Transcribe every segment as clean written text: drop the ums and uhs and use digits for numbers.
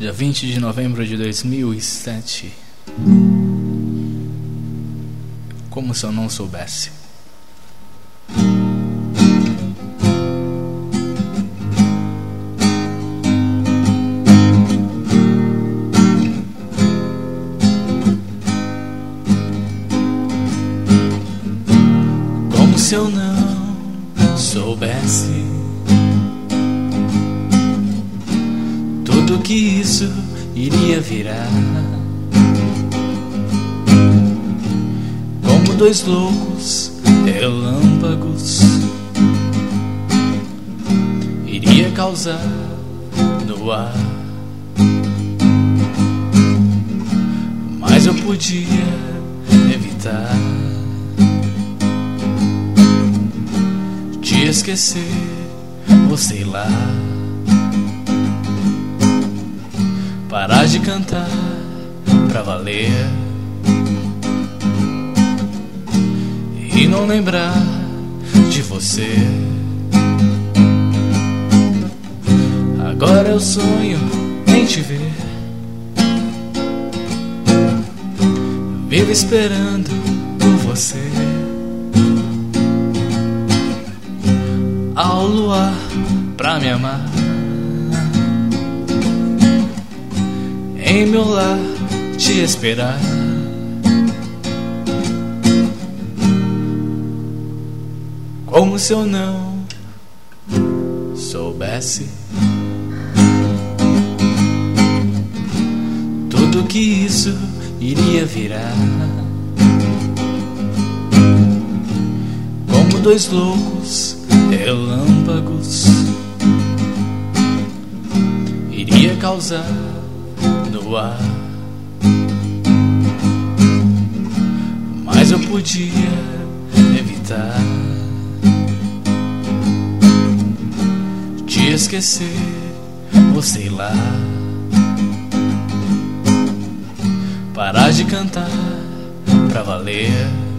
dia 20 de novembro de 2007. Como se eu não soubesse. Como se eu não soubesse tudo que isso iria virar. Como dois loucos relâmpagos iria causar no ar. Mas eu podia evitar de esquecer, ou sei lá, parar de cantar pra valer e não lembrar de você. Agora eu sonho em te ver, vivo esperando por você. Ao luar pra me amar, em meu lar te esperar. Como se eu não soubesse tudo que isso iria virar. Como dois loucos relâmpagos iria causar no ar. Mas eu podia evitar de esquecer, ou sei lá, parar de cantar pra valer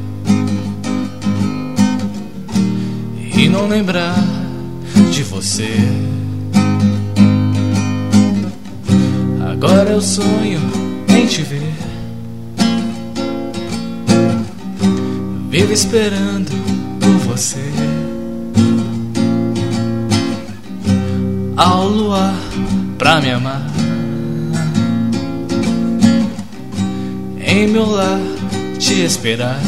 e não lembrar de você. Agora eu sonho em te ver, vivo esperando por você. Ao luar pra me amar, em meu lar te esperar.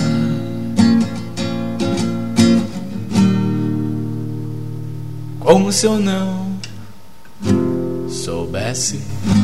Como se eu não soubesse